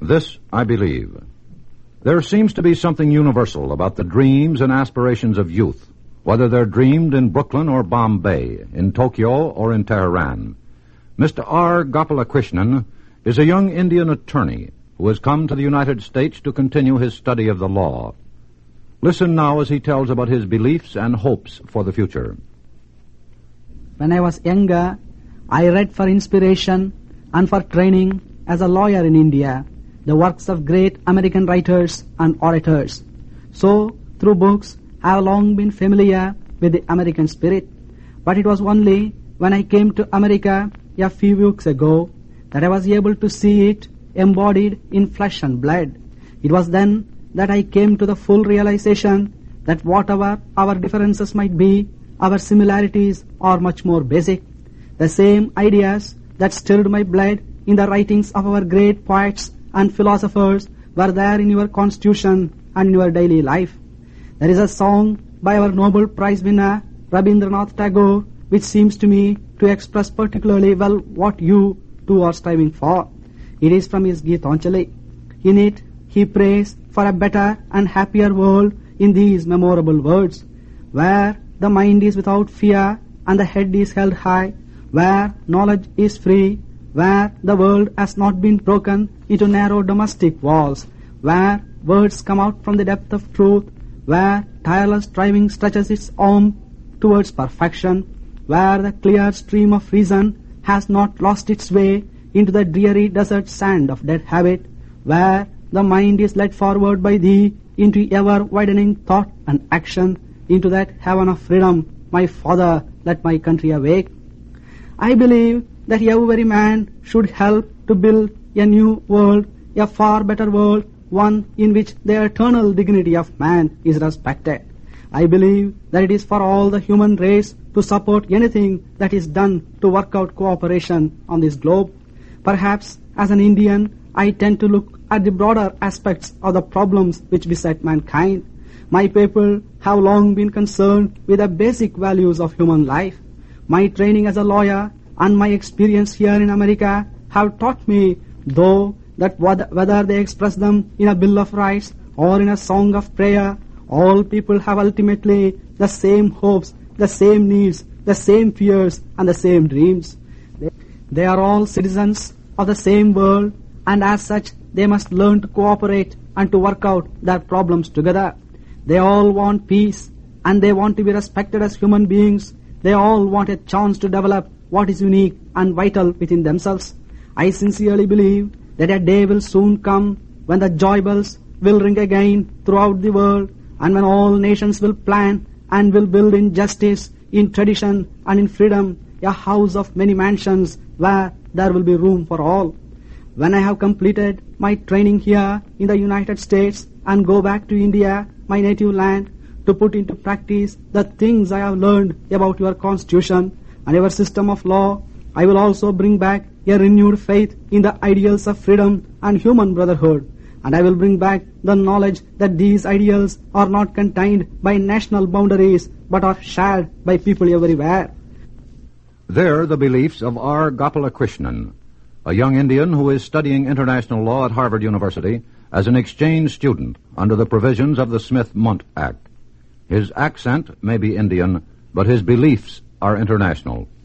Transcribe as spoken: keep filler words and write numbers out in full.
This I believe. There seems to be something universal about the dreams and aspirations of youth, whether they're dreamed in Brooklyn or Bombay, in Tokyo or in Tehran. Mister R. Gopalakrishnan is a young Indian attorney who has come to the United States to continue his study of the law. Listen now as he tells about his beliefs and hopes for the future. When I was younger, I read for inspiration and for training as a lawyer in India the works of great American writers and orators. So, through books, I have long been familiar with the American spirit. But it was only when I came to America a few weeks ago that I was able to see it embodied in flesh and blood. It was then that I came to the full realization that whatever our differences might be, our similarities are much more basic. The same ideas that stirred my blood in the writings of our great poets and philosophers were there in your constitution and in your daily life. There is a song by our Nobel Prize winner Rabindranath Tagore which seems to me to express particularly well what you two are striving for. It is from his Gitanjali. In it, he prays for a better and happier world in these memorable words, where the mind is without fear and the head is held high, where knowledge is free, where the world has not been broken into narrow domestic walls, where words come out from the depth of truth, where tireless striving stretches its arm towards perfection, where the clear stream of reason has not lost its way into the dreary desert sand of dead habit, where the mind is led forward by thee into ever-widening thought and action, into that heaven of freedom. My Father, let my country awake. I believe that every man should help to build a new world, a far better world, one in which the eternal dignity of man is respected. I believe that it is for all the human race to support anything that is done to work out cooperation on this globe. Perhaps, as an Indian, I tend to look at the broader aspects of the problems which beset mankind. My people have long been concerned with the basic values of human life. My training as a lawyer and my experience here in America have taught me, though, that whether they express them in a Bill of Rights or in a song of prayer, all people have ultimately the same hopes, the same needs, the same fears, and the same dreams. They, they are all citizens of the same world, and as such, they must learn to cooperate and to work out their problems together. They all want peace, and they want to be respected as human beings. They all want a chance to develop what is unique and vital within themselves. I sincerely believe that a day will soon come when the joy bells will ring again throughout the world, and when all nations will plan and will build in justice, in tradition, and in freedom a house of many mansions where there will be room for all. When I have completed my training here in the United States and go back to India, my native land, to put into practice the things I have learned about your constitution and your system of law, I will also bring back a renewed faith in the ideals of freedom and human brotherhood. And I will bring back the knowledge that these ideals are not contained by national boundaries but are shared by people everywhere. They're the beliefs of R. Gopalakrishnan, a young Indian who is studying international law at Harvard University as an exchange student under the provisions of the Smith-Mundt Act. His accent may be Indian, but his beliefs are international.